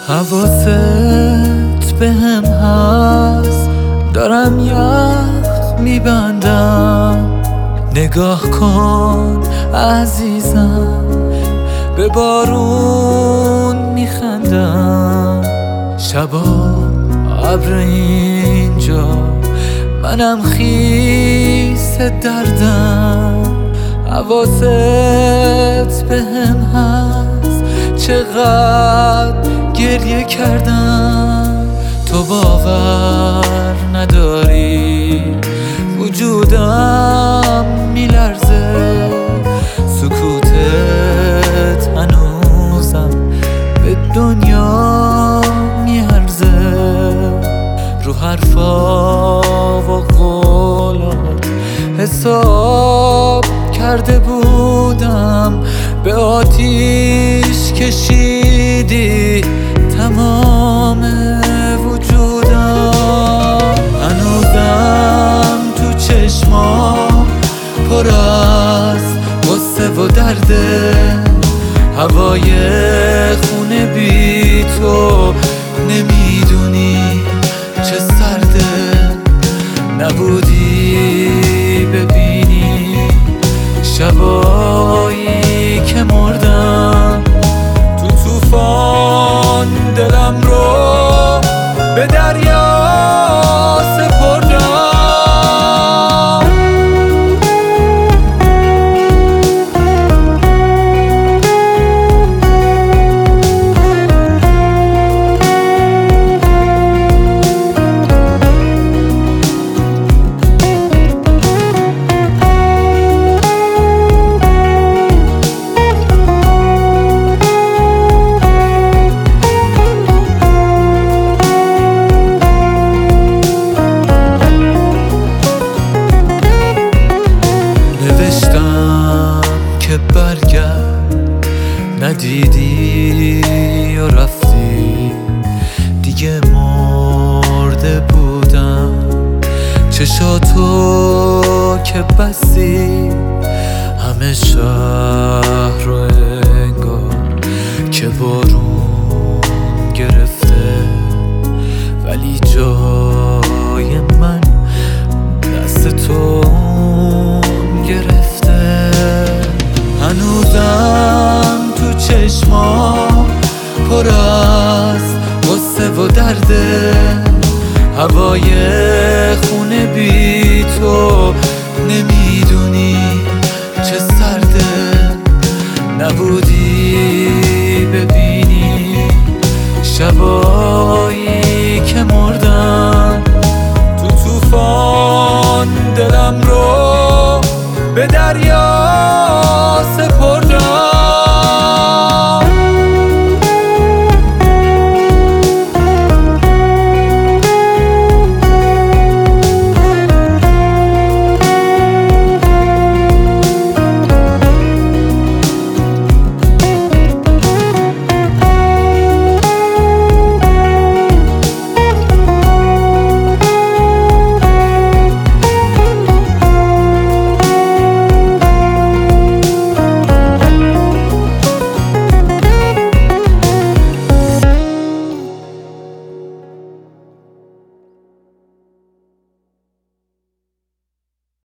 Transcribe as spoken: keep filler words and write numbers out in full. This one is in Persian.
حواست به هم هست، دارم یخ میبندم. نگاه کن عزیزم، به بارون میخندم. شبا ابر اینجا، منم خیس دردم. حواست به هم هست، چقدر گریه کردم. تو باور نداری وجودم میلرزه، سکوتت هنوزم به دنیا میارزه. رو حرفا و قولات حساب کرده بودم، به آتیش کشیدی تمام وجودم. هنوزم تو چشمام پر از غصه و درده، هوای خونه بی تو نمیدونی چه سرده. نبودی ببینی شبایی که مردم، تو طوفان دلم رو به دریا سپردم. برگرد، ندیدی یا رفتی دیگه، مرده بودم. چشاتو که بستی همه شهر رو انگار که بارون گرفته، ولی جای من دست تو گرفته. هنوزم تو چشمام پر از غصه و درده، هوای خونه بی تو نمیدونی چه سرده. نبودی ببینی شبایی که مردم، تو طوفان دلم رو به دریا